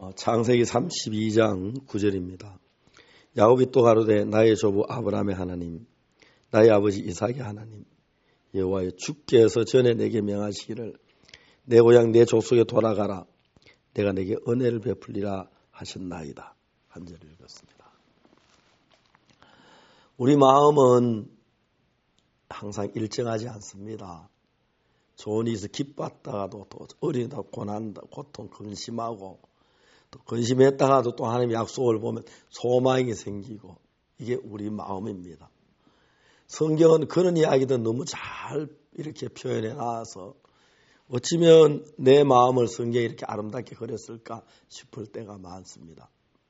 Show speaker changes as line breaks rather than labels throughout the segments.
창세기 32장 9절입니다. 야곱이 또 가로되 나의 조부 아브라함의 하나님, 나의 아버지 이삭의 하나님, 여호와여 주께서 전에 내게 명하시기를 내 고향 내 족속에 돌아가라. 내가 내게 은혜를 베풀리라 하셨나이다. 한 절을 읽었습니다. 우리 마음은 항상 일정하지 않습니다. 좋은 일에서 기뻤다가도 또 어린다 고난다 고통 근심하고 또 근심했다가도 또 하나님의 약속을 보면 소망이 생기고 이게 우리 마음입니다. 성경은 그런 이야기도 너무 잘 이렇게 표현해 놔서 어쩌면 내 마음을 성경에 이렇게 아름답게 그렸을까 싶을 때가 많습니다.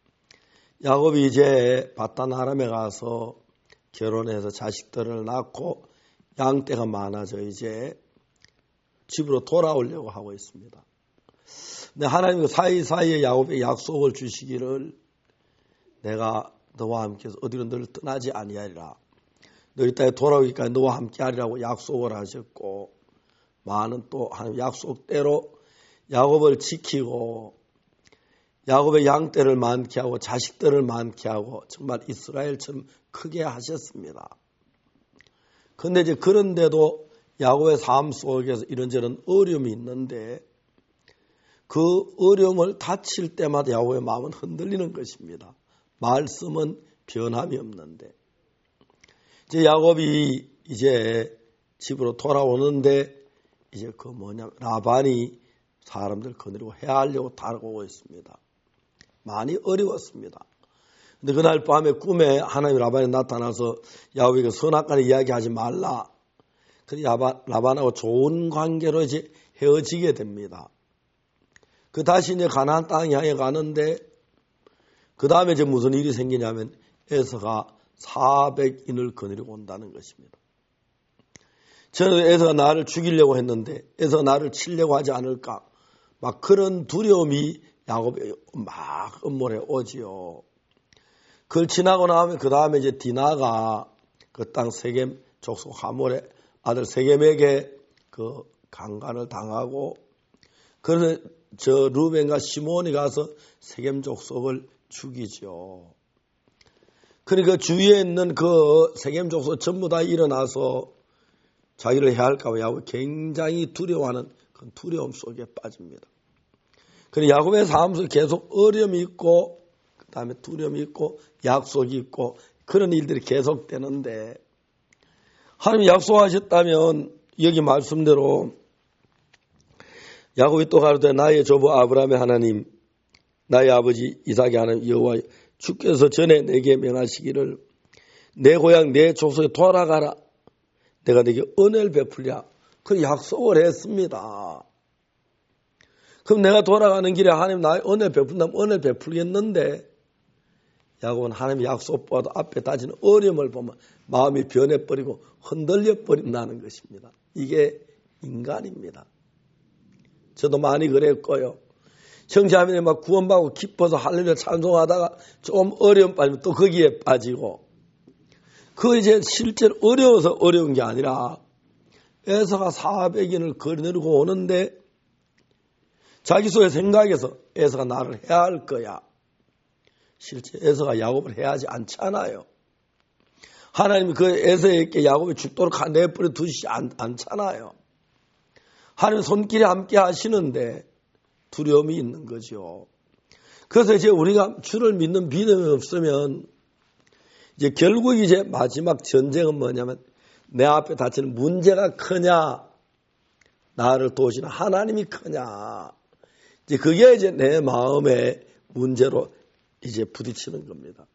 야곱이 이제 바단 아람에 가서 결혼해서 자식들을 낳고 양떼가 많아져 이제 집으로 돌아오려고 하고 있습니다. 근데 하나님이 사이사이에 야곱에게 약속을 주시기를 내가 너와 함께 어디로 너를 떠나지 아니하리라. 너희 땅에 돌아오기까지 너와 함께 하리라고 약속을 하셨고 많은 또 하나님 약속대로 야곱을 지키고 야곱의 양떼를 많게 하고 자식들을 많게 하고 정말 이스라엘처럼 크게 하셨습니다. 그런데 이제 그런데도 야곱의 삶 속에서 이런저런 어려움이 있는데 그 어려움을 다칠 때마다 야곱의 마음은 흔들리는 것입니다. 말씀은 변함이 없는데 이제 야곱이 이제 집으로 돌아오는데 이제 그 라반이 사람들 거느리고 해하려고 다가오고 있습니다. 많이 어려웠습니다. 근데 그날 밤에 꿈에 하나님 라반이 나타나서 야곱에게 선악간에 이야기하지 말라. 그래서 라반하고 좋은 관계로 이제 헤어지게 됩니다. 그 다시 이제 가나안 땅 향해 가는데 그 다음에 이제 무슨 일이 생기냐면 에서가 400인을 거느리고 온다는 것입니다. 저는 에서가 나를 죽이려고 했는데 에서가 나를 치려고 하지 않을까 막 그런 두려움이 야곱에 막 음모에 오지요. 그걸 지나고 나면 그 다음에 이제 디나가 그 땅 세겜 족속 하몰의 아들 세겜에게 그 강간을 당하고 그래서 저 루벤과 시몬이 가서 세겜 족속을 죽이죠. 그러니까 주위에 있는 그 세겜 족속 전부 다 일어나서 자기를 해할까 봐 야곱이 굉장히 두려워하는 그 두려움 속에 빠집니다. 그래서 야곱의 삶 속에 계속 어려움이 있고 그 다음에 두려움이 있고 약속이 있고 그런 일들이 계속되는데 하나님이 약속하셨다면 여기 말씀대로 야곱이 또 가로되 나의 조부 아브라함의 하나님 나의 아버지 이삭의 하나님 여호와 주께서 전에 내게 명하시기를 내 고향 내 족속에 돌아가라. 내가 내게 은혜를 베풀랴. 그 약속을 했습니다. 그럼 내가 돌아가는 길에 하나님 나의 은혜 베푼다면 은혜 베풀겠는데 야곱은 하나님의 약속보다 앞에 다지는 어려움을 보면 마음이 변해버리고 흔들려버린다는 것입니다. 이게 인간입니다. 저도 많이 그랬고요. 형제자매들이 막 구원받고 기뻐서 할렐루야 찬송하다가 좀 어려움 빠지면 또 거기에 빠지고 그 이제 실제로 어려워서 어려운 게 아니라 에서가 400인을 거느리고 오는데 자기 속의 생각에서 에서가 나를 해야 할 거야. 실제 에서가 야곱을 해야지 않잖아요. 하나님이 그 에서에게 야곱이 죽도록 내버려 두시지 않잖아요. 하나님 손길이 함께 하시는데 두려움이 있는 거죠. 그래서 이제 우리가 주를 믿는 믿음이 없으면 이제 결국 이제 마지막 전쟁은 뭐냐면 내 앞에 닥치는 문제가 크냐 나를 도우시는 하나님이 크냐 이제 그게 이제 내 마음의 문제로 이제 부딪히는 겁니다.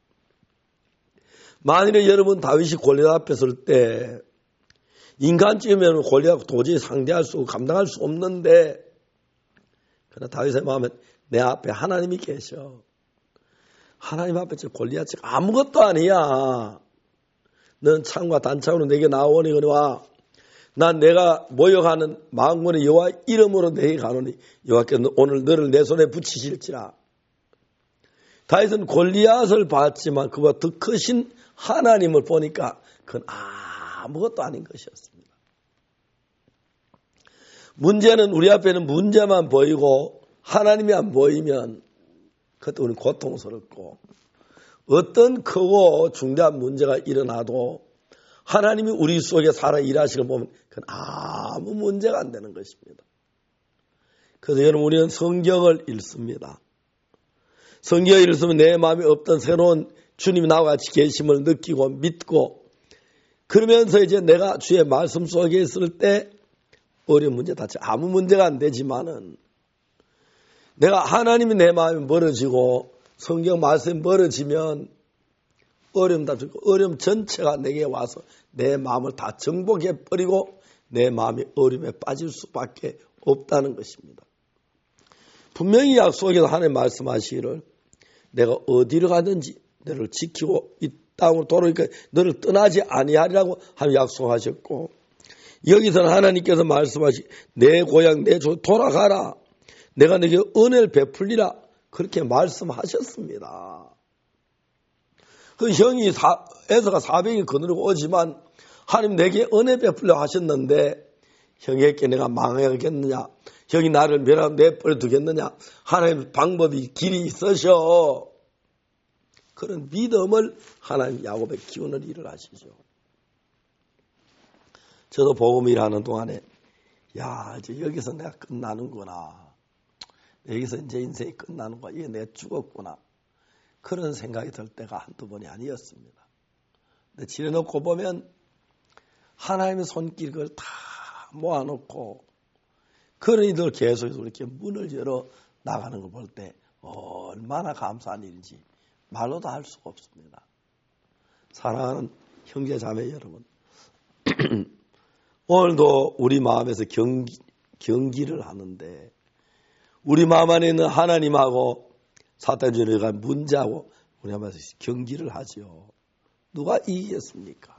만일에 여러분 다윗이 골리앗 앞에 설 때 인간쯤이면 골리앗 도저히 상대할 수 감당할 수 없는데 그러나 다윗의 마음엔 내 앞에 하나님이 계셔. 하나님 앞에 저 골리앗이 아무것도 아니야. 넌 창과 단창으로 내게 나오니거니와 난 내가 모여가는 만군의 여호와 이름으로 내게 가노니 여호와께서 오늘 너를 내 손에 붙이실지라. 다윗은 골리앗을 봤지만 그보다 더 크신 하나님을 보니까 그건 아무것도 아닌 것이었습니다. 문제는 우리 앞에는 문제만 보이고 하나님이 안 보이면 그때 우리는 고통스럽고 어떤 크고 중대한 문제가 일어나도 하나님이 우리 속에 살아 일하시는 걸 보면 그건 아무 문제가 안 되는 것입니다. 그래서 여러분 우리는 성경을 읽습니다. 성경을 읽으면 내 마음에 없던 새로운 주님이 나와 같이 계심을 느끼고 믿고 그러면서 이제 내가 주의 말씀 속에 있을 때 어려운 문제 다 아무 문제가 안 되지만은 내가 하나님이 내 마음이 멀어지고 성경 말씀이 멀어지면 어려움 다 주고 어려움 전체가 내게 와서 내 마음을 다 정복해 버리고 내 마음이 어려움에 빠질 수밖에 없다는 것입니다. 분명히 약속에서 하나님 말씀하시기를 내가 어디를 가든지 너를 지키고 이 땅으로 돌아오니까 너를 떠나지 아니하리라고 하나님 약속하셨고 여기서는 하나님께서 말씀하시 내 고향 내 조 돌아가라 내가 너에게 은혜를 베풀리라 그렇게 말씀하셨습니다. 그 형이 에서가 400이 거느리고 오지만 하나님 내게 은혜 베풀려 하셨는데 형에게 내가 망하겠느냐 형이 나를 멸하고 내버려 두겠느냐 하나님 방법이 길이 있으셔. 그런 믿음을 하나님 야곱의 기운을 일을 하시죠. 저도 복음 일하는 동안에 야 이제 여기서 내가 끝나는구나. 여기서 이제 인생이 끝나는구나. 이게 내가 죽었구나. 그런 생각이 들 때가 한두 번이 아니었습니다. 근데 지려놓고 보면 하나님의 손길을 다 모아놓고 그런 이들 계속 이렇게 문을 열어 나가는 걸 볼 때 얼마나 감사한 일인지 말로도 할 수가 없습니다. 사랑하는 형제 자매 여러분 오늘도 우리 마음에서 경기를 하는데 우리 마음 안에 있는 하나님하고 사탄 주의가 문제하고 우리 마음에서 경기를 하죠. 누가 이기겠습니까?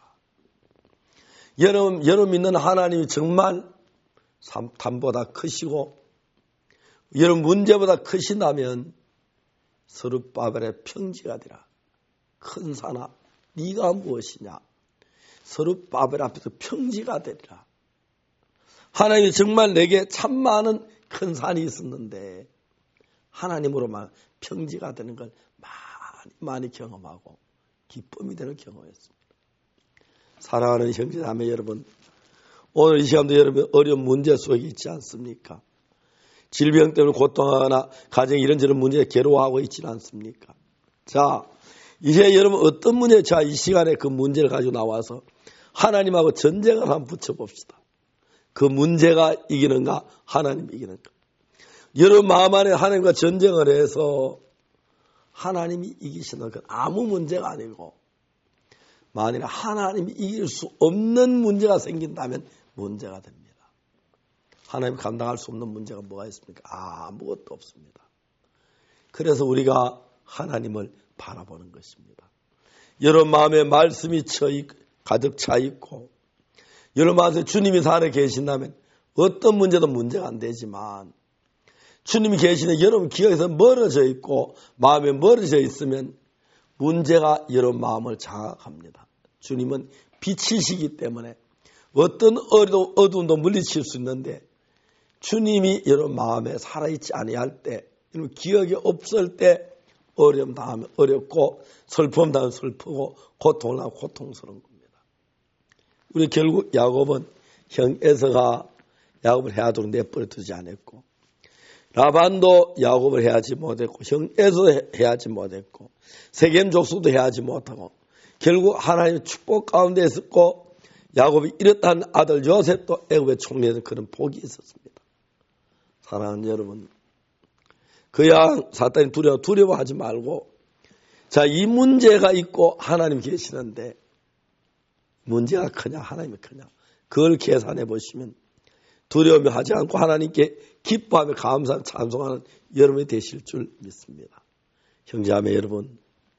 여러분 믿는 하나님이 정말 산보다 크시고 여러분 문제보다 크신다면 서룹바벨의 평지가 되라. 큰 산아 네가 무엇이냐. 서룹바벨 앞에서 평지가 되리라. 하나님이 정말 내게 참 많은 큰 산이 있었는데 하나님으로만 평지가 되는 걸 많이 경험하고 기쁨이 되는 경험했습니다. 사랑하는 형제자매 여러분 오늘 이 시간도 여러분 어려운 문제 속에 있지 않습니까? 질병 때문에 고통하거나 가정에 이런저런 문제에 괴로워하고 있지는 않습니까? 자, 이제 여러분 어떤 문제, 자, 이 시간에 그 문제를 가지고 나와서 하나님하고 전쟁을 한번 붙여봅시다. 그 문제가 이기는가, 하나님이 이기는가. 여러분 마음 안에 하나님과 전쟁을 해서 하나님이 이기시는 건 아무 문제가 아니고 만일 하나님이 이길 수 없는 문제가 생긴다면 문제가 됩니다. 하나님 감당할 수 없는 문제가 뭐가 있습니까? 아무것도 없습니다. 그래서 우리가 하나님을 바라보는 것입니다. 여러분 마음에 말씀이 가득 차 있고 여러분 마음에 주님이 살아 계신다면 어떤 문제도 문제가 안 되지만 주님이 계시는 여러분 기억에서 멀어져 있고 마음에 멀어져 있으면 문제가 여러분 마음을 장악합니다. 주님은 빛이시기 때문에 어떤 어두움도 물리칠 수 있는데 주님이 여러분 마음에 살아있지 아니할 때 여러분 기억이 없을 때 어려움 다음에 어렵고 슬픔 다음에 슬프고 고통을 하고 고통스러운 겁니다. 우리 결국 야곱은 형 에서가 야곱을 해하도록 내버려 두지 않았고 라반도 야곱을 해하지 못했고 형 에서도 해하지 못했고 세겜 족속도 해하지 못하고 결국 하나님의 축복 가운데 있었고 야곱이 이렇다는 아들 요셉도 애굽의 총리에서 그런 복이 있었습니다. 사랑하는 여러분 그야 사탄이 두려워하지 말고 자, 이 문제가 있고 하나님 계시는데 문제가 크냐 하나님이 크냐 그걸 계산해 보시면 두려움이 하지 않고 하나님께 기뻐하며 감사하며 찬송하는 여러분이 되실 줄 믿습니다. 형제자매 여러분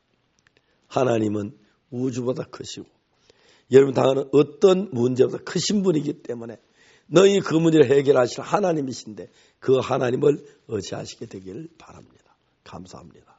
하나님은 우주보다 크시고 여러분 당하는 어떤 문제보다 크신 분이기 때문에 너희 그 문제를 해결하실 하나님이신데 그 하나님을 의지하시게 되기를 바랍니다. 감사합니다.